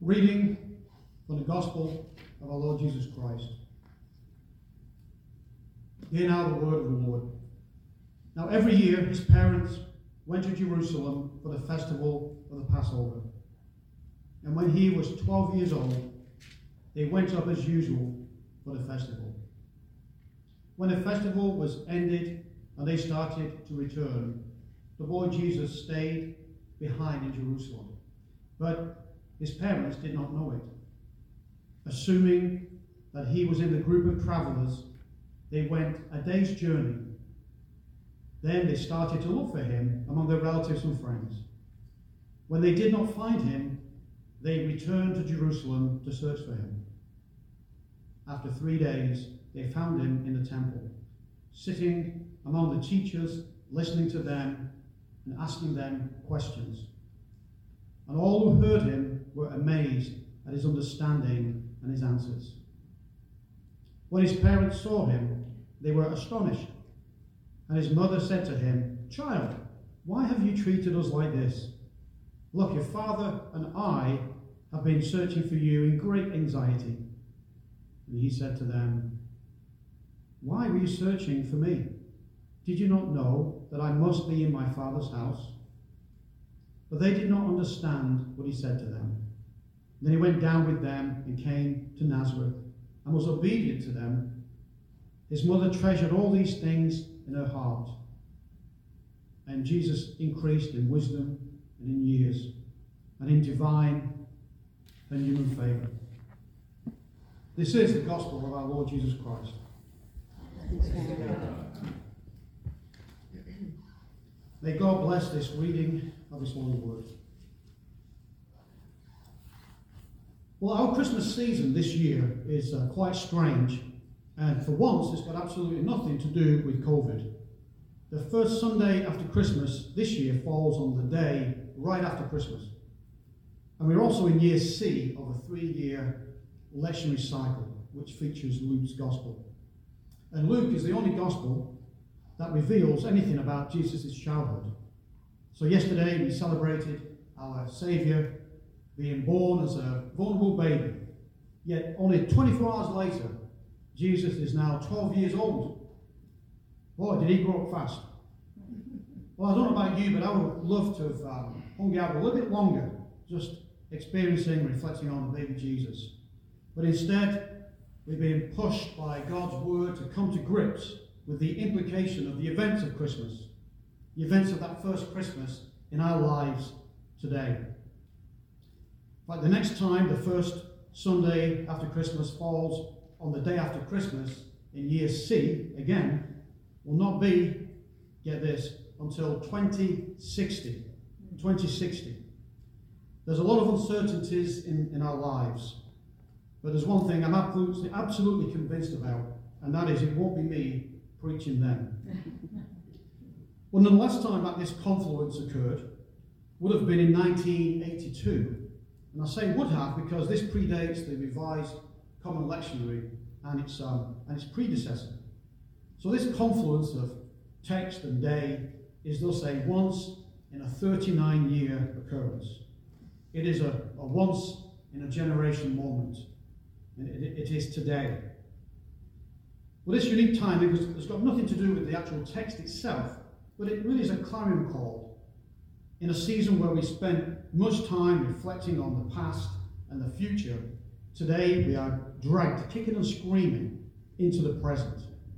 Reading from the Gospel of our Lord Jesus Christ. Hear now the word of the Lord. Now every year his parents went to Jerusalem for the festival of the Passover. And when he was 12 years old, they went up as usual for the festival. When the festival was ended and they started to return, the boy Jesus stayed behind in Jerusalem. But his parents did not know it. Assuming that he was in the group of travelers, they went a day's journey. Then they started to look for him among their relatives and friends. When they did not find him, they returned to Jerusalem to search for him. After 3 days, they found him in the temple, sitting among the teachers, listening to them and asking them questions. And all who heard him were amazed at his understanding and his answers. When his parents saw him, they were astonished. And his mother said to him, "Child, why have you treated us like this? Look, your father and I have been searching for you in great anxiety." And he said to them, "Why were you searching for me? Did you not know that I must be in my father's house?" But they did not understand what he said to them. Then he went down with them and came to Nazareth and was obedient to them. His mother treasured all these things in her heart. And Jesus increased in wisdom and in years and in divine and human favor. This is the gospel of our Lord Jesus Christ. May God bless this reading of his holy word. Well, our Christmas season this year is quite strange, and for once it's got absolutely nothing to do with COVID. The first Sunday after Christmas this year falls on the day right after Christmas. And we're also in year C of a 3-year lectionary cycle, which features Luke's gospel. And Luke is the only gospel that reveals anything about Jesus' childhood. So yesterday we celebrated our Saviour being born as a vulnerable baby. Yet only 24 hours later, Jesus is now 12 years old. Boy, did he grow up fast. Well, I don't know about you, but I would love to have hung out a little bit longer, just experiencing, reflecting on the baby Jesus. But instead, we're being pushed by God's word to come to grips with the implication of the events of Christmas, the events of that first Christmas in our lives today. But the next time the first Sunday after Christmas falls on the day after Christmas in year C, again, will not be, get this, until 2060. 2060. There's a lot of uncertainties in our lives, but there's one thing I'm absolutely convinced about, and that is it won't be me preaching then. Well, the last time that this confluence occurred would have been in 1982. And I say would have because this predates the Revised Common Lectionary and its predecessor. So this confluence of text and day is thus a once in a 39-year occurrence. It is a once in a generation moment. And it is today. Well, this unique time has got nothing to do with the actual text itself, but it really is a clarion call in a season where we spent much time reflecting on the past and the future. Today we are dragged kicking and screaming into the present.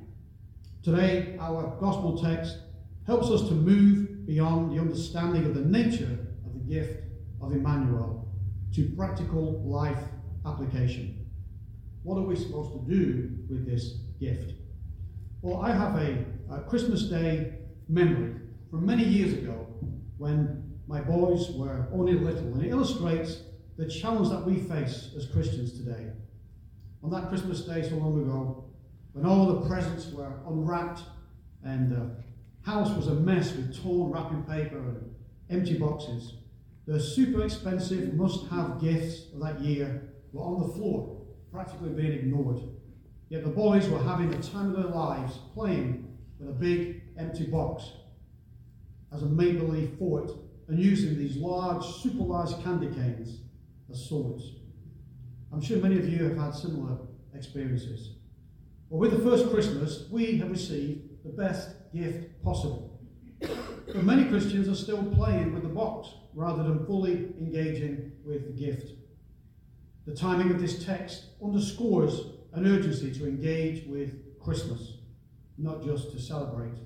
Today our gospel text helps us to move beyond the understanding of the nature of the gift of Emmanuel to practical life application. What are we supposed to do with this gift? Well, I have a Christmas Day memory from many years ago when my boys were only little, and it illustrates the challenge that we face as Christians today. On that Christmas Day so long ago, when all the presents were unwrapped and the house was a mess with torn wrapping paper and empty boxes, the super expensive must-have gifts of that year were on the floor, practically being ignored. Yet the boys were having the time of their lives playing with a big empty box as a make-believe fort and using these large, super large candy canes as swords. I'm sure many of you have had similar experiences. Well, with the first Christmas, we have received the best gift possible. But many Christians are still playing with the box rather than fully engaging with the gift. The timing of this text underscores an urgency to engage with Christmas, not just to celebrate.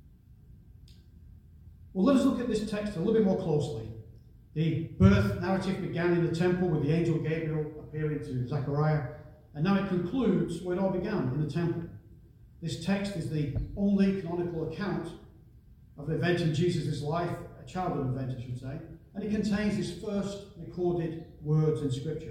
Well, let us look at this text a little bit more closely. The birth narrative began in the temple with the angel Gabriel appearing to Zechariah, and now it concludes where it all began, in the temple. This text is the only canonical account of an event in Jesus' life, a childhood event, I should say, and it contains his first recorded words in Scripture.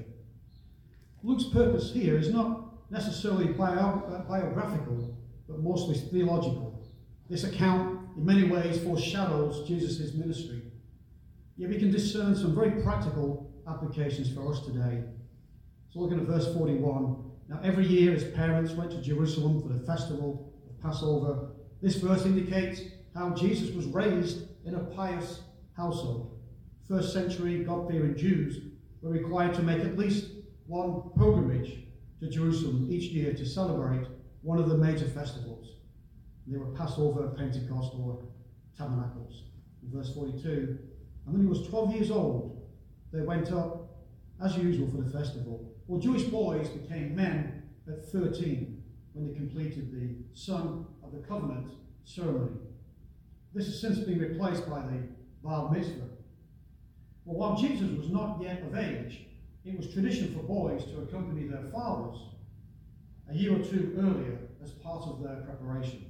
Luke's purpose here is not necessarily biographical, but mostly theological. This account, in many ways, foreshadows Jesus' ministry. Yet we can discern some very practical applications for us today. So looking at verse 41. Now every year his parents went to Jerusalem for the festival of Passover. This verse indicates how Jesus was raised in a pious household. First century God-fearing Jews were required to make at least one pilgrimage to Jerusalem each year to celebrate one of the major festivals. They were Passover, Pentecost, or Tabernacles. In verse 42, and when he was 12 years old, they went up as usual for the festival. Well, Jewish boys became men at 13 when they completed the Son of the Covenant ceremony. This has since been replaced by the Bar Mitzvah. Well, while Jesus was not yet of age, it was tradition for boys to accompany their fathers a year or two earlier as part of their preparation.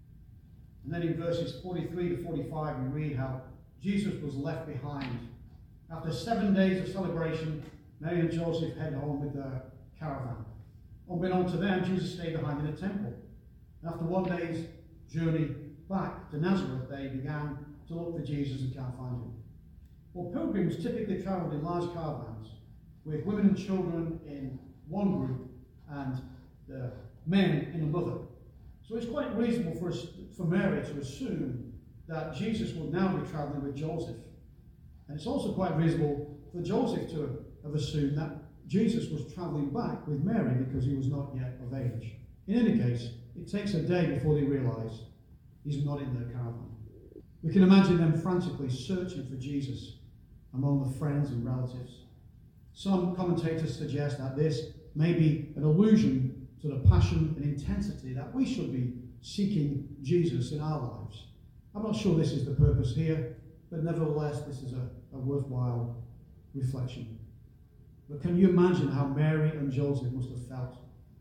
And then in verses 43 to 45, we read how Jesus was left behind. After 7 days of celebration, Mary and Joseph head home with their caravan. Unbeknown to them, Jesus stayed behind in the temple. And after 1 day's journey back to Nazareth, they began to look for Jesus and can't find him. Well, pilgrims typically travelled in large caravans, with women and children in one group and the men in another. So it's quite reasonable for Mary to assume that Jesus would now be travelling with Joseph. And it's also quite reasonable for Joseph to have assumed that Jesus was travelling back with Mary because he was not yet of age. In any case, it takes a day before they realise he's not in their caravan. We can imagine them frantically searching for Jesus among the friends and relatives. Some commentators suggest that this may be an allusion to the passion and intensity that we should be seeking Jesus in our lives. I'm not sure this is the purpose here, but nevertheless, this is a worthwhile reflection. But can you imagine how Mary and Joseph must have felt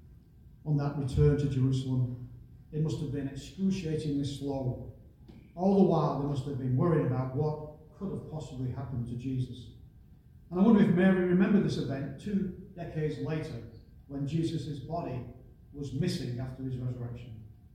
on that return to Jerusalem? It must have been excruciatingly slow. All the while, they must have been worried about what could have possibly happened to Jesus. And I wonder if Mary remembered this event 2 decades later, when Jesus' body was missing after his resurrection.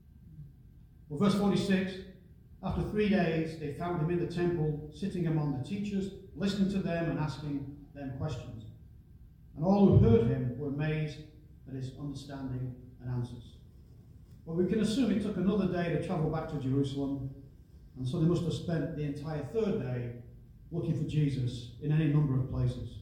Well, verse 46, after 3 days, they found him in the temple, sitting among the teachers, listening to them and asking them questions. And all who heard him were amazed at his understanding and answers. Well, we can assume it took another day to travel back to Jerusalem, and so they must have spent the entire 3rd day looking for Jesus in any number of places.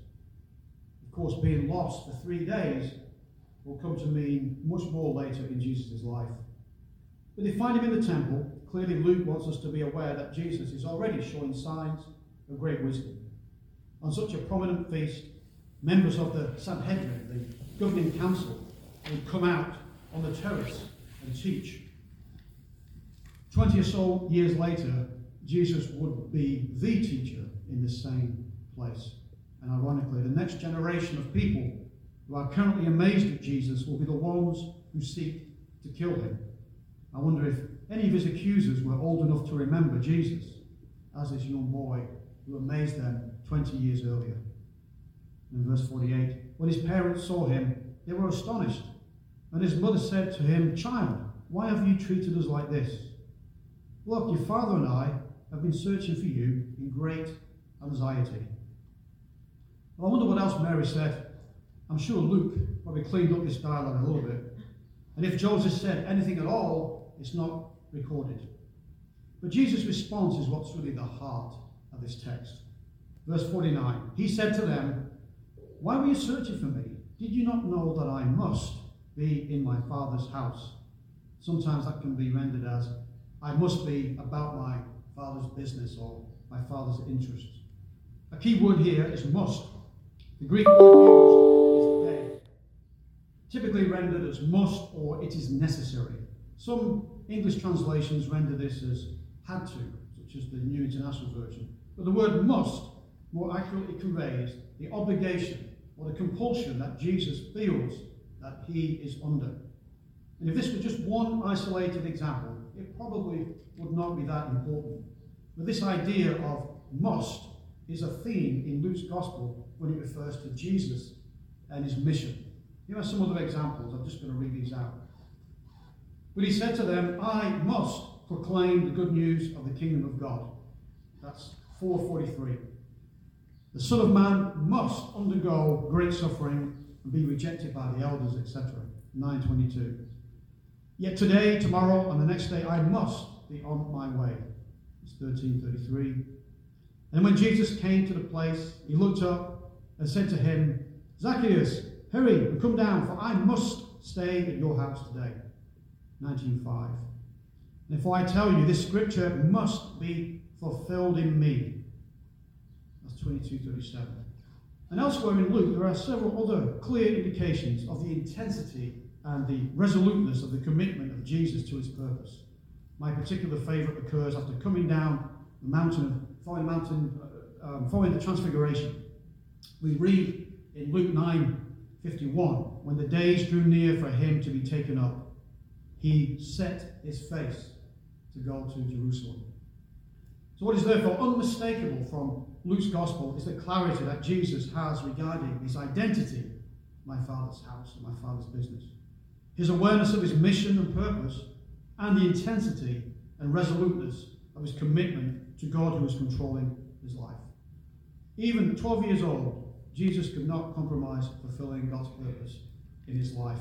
Of course, being lost for 3 days will come to mean much more later in Jesus' life. But they find him in the temple. Clearly, Luke wants us to be aware that Jesus is already showing signs of great wisdom. On such a prominent feast, members of the Sanhedrin, the governing council, would come out on the terrace and teach. 20 or so years later, Jesus would be the teacher in the same place. And ironically, the next generation of people who are currently amazed at Jesus will be the ones who seek to kill him. I wonder if any of his accusers were old enough to remember Jesus as this young boy who amazed them 20 years earlier. In verse 48, when his parents saw him, they were astonished. And his mother said to him, "Child, why have you treated us like this? Look, your father and I have been searching for you in great anxiety." Well, I wonder what else Mary said. I'm sure Luke probably cleaned up this dialogue a little bit. And if Joseph said anything at all, it's not recorded. But Jesus' response is what's really the heart of this text. Verse 49, he said to them, why were you searching for me? Did you not know that I must be in my Father's house? Sometimes that can be rendered as, I must be about my Father's business or my Father's interests. A key word here is must. The Greek word used is they. Typically rendered as must or it is necessary. Some English translations render this as had to, such as the New International Version. But the word must more accurately conveys the obligation or the compulsion that Jesus feels that he is under. And if this were just one isolated example, it probably would not be that important. But this idea of must is a theme in Luke's Gospel when it refers to Jesus and his mission. Here are some other examples. I'm just going to read these out. But he said to them, I must proclaim the good news of the kingdom of God. That's 4:43. The Son of Man must undergo great suffering and be rejected by the elders, etc. 9:22. Yet today, tomorrow, and the next day, I must be on my way. It's 13:33. And when Jesus came to the place, he looked up and said to him, Zacchaeus, hurry and come down, for I must stay at your house today. 19:5. And if I tell you, this scripture must be fulfilled in me. That's 22:37. And elsewhere in Luke, there are several other clear indications of the intensity and the resoluteness of the commitment of Jesus to his purpose. My particular favourite occurs after coming down the mountain, following the Transfiguration. We read in Luke 9:51, when the days drew near for him to be taken up, he set his face to go to Jerusalem. So what is therefore unmistakable from Luke's Gospel is the clarity that Jesus has regarding his identity, my Father's house and my Father's business. His awareness of his mission and purpose, and the intensity and resoluteness of his commitment to God who is controlling his life. Even 12 years old, Jesus could not compromise fulfilling God's purpose in his life.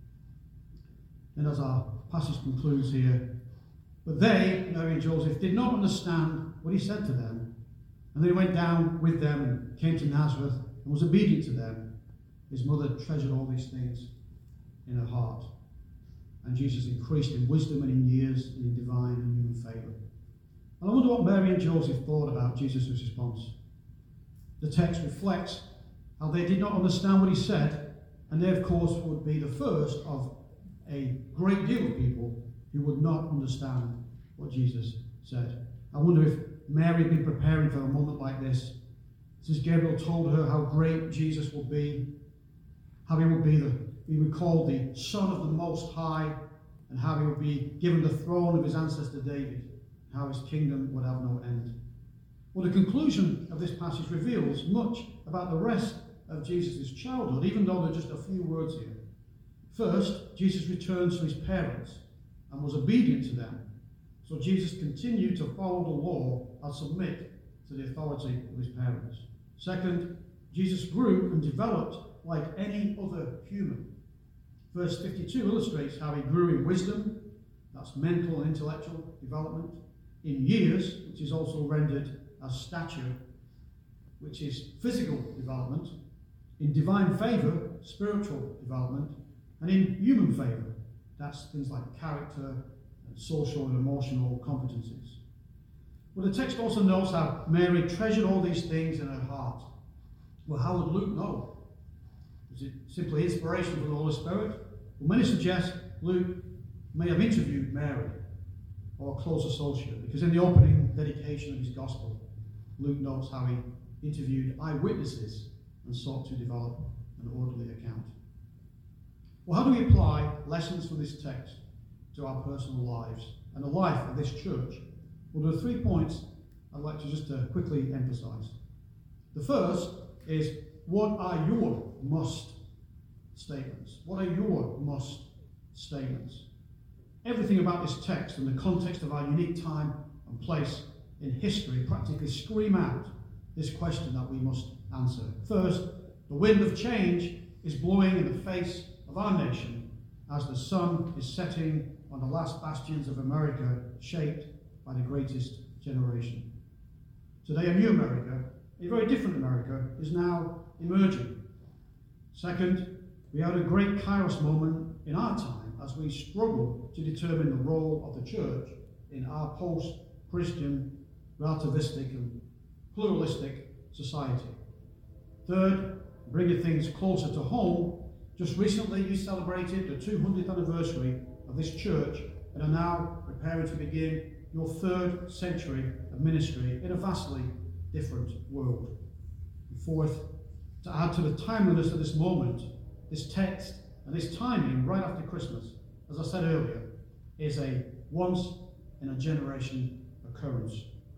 And as our passage concludes here, but they, Mary and Joseph, did not understand what he said to them. And then he went down with them and came to Nazareth and was obedient to them. His mother treasured all these things in her heart. And Jesus increased in wisdom and in years and in divine and human favour. And I wonder what Mary and Joseph thought about Jesus' response. The text reflects how they did not understand what he said, and they, of course, would be the first of a great deal of people who would not understand what Jesus said. I wonder if Mary had been preparing for a moment like this, since Gabriel told her how great Jesus would be, how he would be called the Son of the Most High, and how he would be given the throne of his ancestor David, and how his kingdom would have no end. Well, the conclusion of this passage reveals much about the rest of Jesus' childhood, even though there are just a few words here. First, Jesus returns to his parents and was obedient to them. So Jesus continued to follow the law and submit to the authority of his parents. Second, Jesus grew and developed like any other human. Verse 52 illustrates how he grew in wisdom, that's mental and intellectual development, in years, which is also rendered as stature, which is physical development, in divine favour, spiritual development, and in human favour, that's things like character and social and emotional competencies. Well, the text also notes how Mary treasured all these things in her heart. Well, how would Luke know? Is it simply inspiration from the Holy Spirit? Well, many suggest Luke may have interviewed Mary or a close associate, because in the opening dedication of his gospel, Luke notes how he interviewed eyewitnesses and sought to develop an orderly account. Well, how do we apply lessons from this text to our personal lives and the life of this church? Well, there are 3 points I'd like to just quickly emphasize. The first is, what are your must statements? What are your must statements? Everything about this text and the context of our unique time and place in history practically scream out this question that we must answer. First, the wind of change is blowing in the face of our nation as the sun is setting on the last bastions of America, shaped by the greatest generation. Today, a new America, a very different America, is now emerging. Second, we had a great kairos moment in our time as we struggle to determine the role of the church in our post-Christian, relativistic and pluralistic society. Third, bringing things closer to home, just recently you celebrated the 200th anniversary of this church and are now preparing to begin your 3rd century of ministry in a vastly different world. And fourth, to add to the timeliness of this moment, this text and this timing right after Christmas, as I said earlier, is a once-in-a-generation occurrence.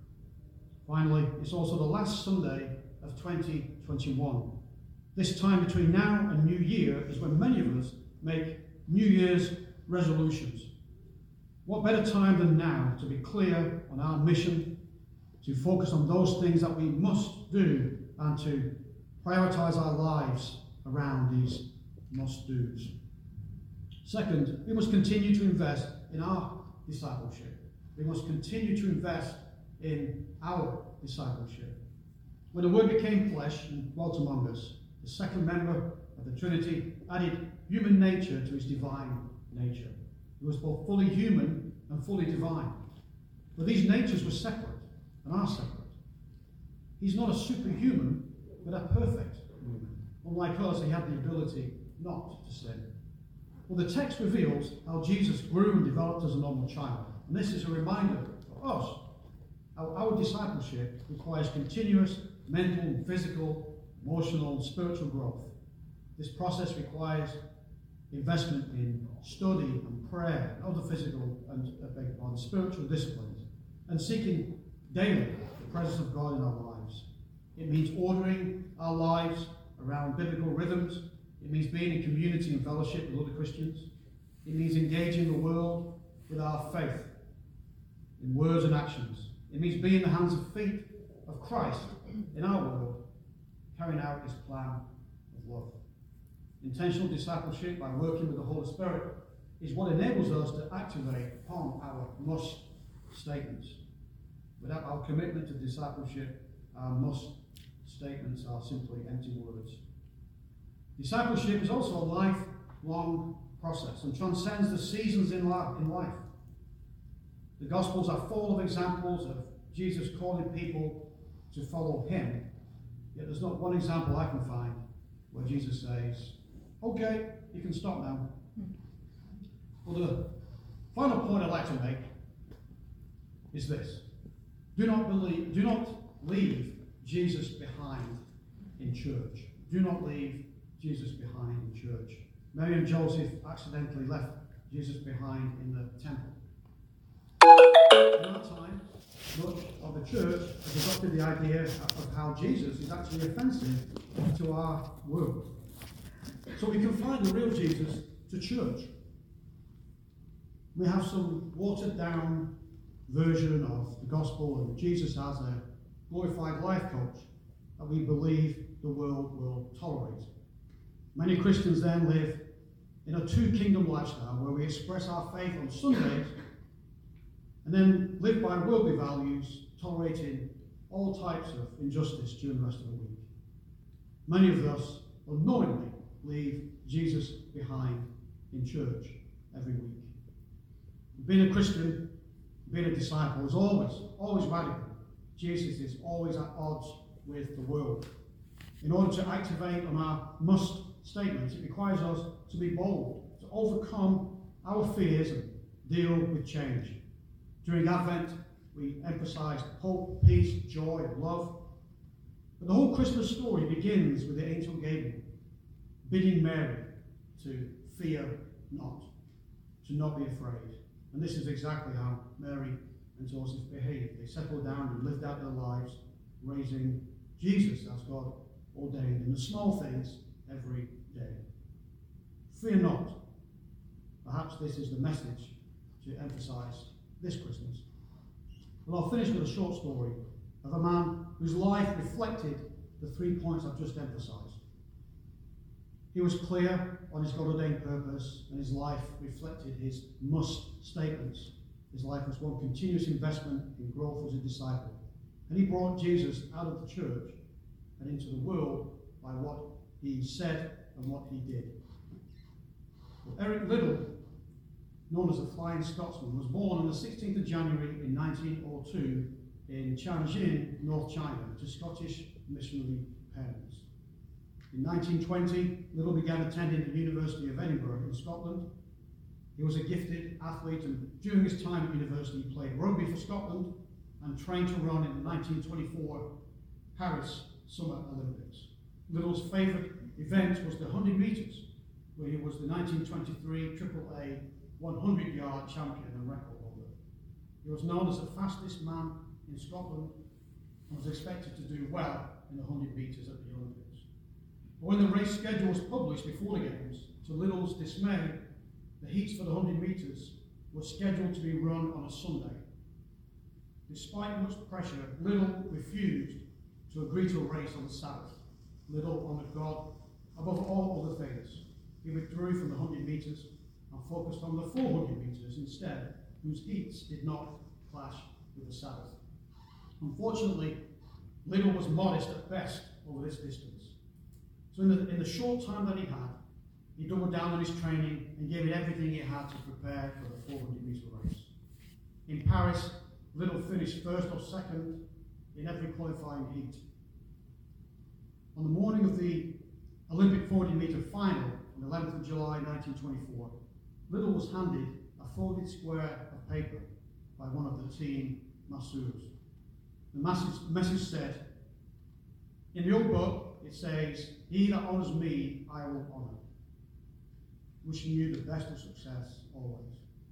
Finally, it's also the last Sunday of 2021. This time between now and New Year is when many of us make New Year's resolutions. What better time than now to be clear on our mission, to focus on those things that we must do, and to prioritize our lives around these must-dos. Second, we must continue to invest in our discipleship. We must continue to invest in our discipleship. When the Word became flesh and dwelt among us, the second member of the Trinity added human nature to his divine nature. He was both fully human and fully divine. But these natures were separate and are separate. He's not a superhuman, but a perfect human. Unlike us, he had the ability not to sin. Well, the text reveals how Jesus grew and developed as a normal child. And this is a reminder for us how our discipleship requires continuous mental, physical, emotional, and spiritual growth. This process requires investment in study and prayer and other physical and spiritual disciplines, and seeking daily the presence of God in our lives. It means ordering our lives around biblical rhythms. It means being in community and fellowship with other Christians. It means engaging the world with our faith in words and actions. It means being the hands and feet of Christ in our world, carrying out his plan of love. Intentional discipleship by working with the Holy Spirit is what enables us to activate upon our must statements. Without our commitment to discipleship, our must statements are simply empty words. Discipleship is also a lifelong process and transcends the seasons in life. The Gospels are full of examples of Jesus calling people to follow him, yet there's not one example I can find where Jesus says, okay, you can stop now. Well, the final point I'd like to make is this. Do not leave Jesus behind in church. Do not leave Jesus behind in church. Mary and Joseph accidentally left Jesus behind in the temple. In our time, much of the church has adopted the idea of how Jesus is actually offensive to our world. So we can find the real Jesus to church. We have some watered down version of the gospel and Jesus as a glorified life coach that we believe the world will tolerate. Many Christians then live in a two-kingdom lifestyle where we express our faith on Sundays and then live by worldly values, tolerating all types of injustice during the rest of the week. Many of us unknowingly leave Jesus behind in church every week. Being a Christian, being a disciple is always radical. Jesus is always at odds with the world. In order to activate on our must statements, it requires us to be bold, to overcome our fears and deal with change. During Advent, we emphasize hope, peace, joy, and love. But the whole Christmas story begins with the angel Gabriel bidding Mary to fear not, to not be afraid. And this is exactly how Mary and Joseph behaved. They settled down and lived out their lives, raising Jesus as God ordained in the small things every day. Fear not. Perhaps this is the message to emphasize this Christmas. Well, I'll finish with a short story of a man whose life reflected the 3 points I've just emphasized. He was clear on his God-ordained purpose, and his life reflected his must statements. His life was one continuous investment in growth as a disciple. And he brought Jesus out of the church and into the world by what he said and what he did. Well, Eric Liddell, known as the Flying Scotsman, was born on the 16th of January in 1902 in Tianjin, North China, to Scottish missionary parents. In 1920, Liddell began attending the University of Edinburgh in Scotland. He was a gifted athlete, and during his time at university he played rugby for Scotland and trained to run in the 1924 Paris Summer Olympics. Liddell's favourite event was the 100 metres, where he was the 1923 AAA 100-yard champion and record holder. He was known as the fastest man in Scotland and was expected to do well in the 100 metres at the Olympics. But when the race schedule was published before the Games, to Liddell's dismay, the heats for the 100 metres were scheduled to be run on a Sunday. Despite much pressure, Liddell refused to agree to a race on the Sabbath. Liddell honoured God above all other things. He withdrew from the 100 metres and focused on the 400 metres instead, whose heats did not clash with the Sabbath. Unfortunately, Liddell was modest at best over this distance. So in the short time that he had, he doubled down on his training and gave it everything he had to prepare for the 400 metre race. In Paris, Liddell finished first or second in every qualifying heat. On the morning of the Olympic 400 metre final, on the 11th of July 1924, Liddell was handed a folded square of paper by one of the team masseurs. The message said, in the old book, it says, "He that honours me, I will honour," wishing you the best of success always.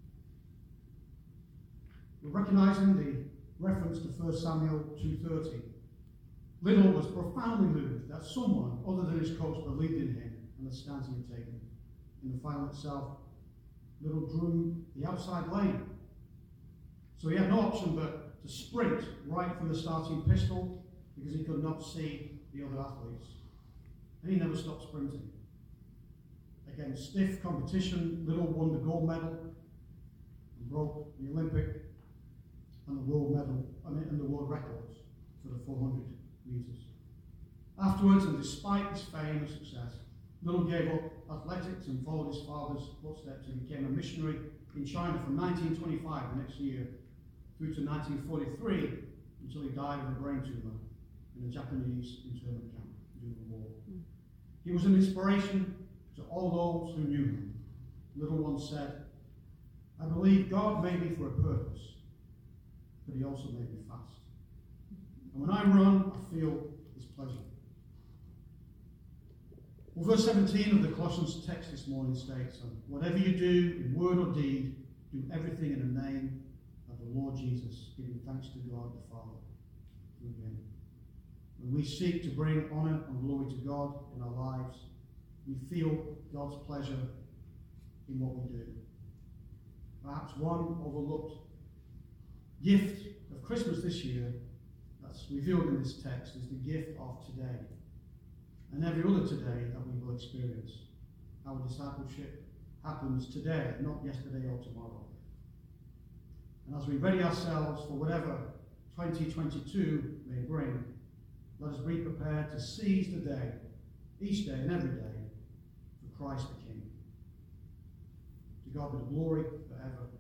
We're recognising the reference to 1 Samuel 2:30. Liddell was profoundly moved that someone other than his coach believed in him and the stance he had taken. In the final itself, Liddell drew the outside lane. So he had no option but to sprint right from the starting pistol because he could not see the other athletes. And he never stopped sprinting. Against stiff competition, Liddell won the gold medal and broke the Olympic and the world medal and the world records for the 400 metres. Afterwards, and despite his fame and success, Liddell gave up athletics and followed his father's footsteps and became a missionary in China from 1925, the next year, through to 1943, until he died of a brain tumour in a Japanese internment camp during the war. He was an inspiration to all those who knew him. Liddell once said, "I believe God made me for a purpose, but he also made me fast. And when I run, I feel his pleasure." Well, verse 17 of the Colossians text this morning states, "And whatever you do in word or deed, do everything in the name of the Lord Jesus, giving thanks to God the Father through him." When we seek to bring honour and glory to God in our lives, we feel God's pleasure in what we do. Perhaps one overlooked gift of Christmas this year that's revealed in this text is the gift of today and every other today that we will experience. Our discipleship happens today, not yesterday or tomorrow. And as we ready ourselves for whatever 2022 may bring, let us be prepared to seize the day, each day and every day, for Christ the King. To God be the glory forever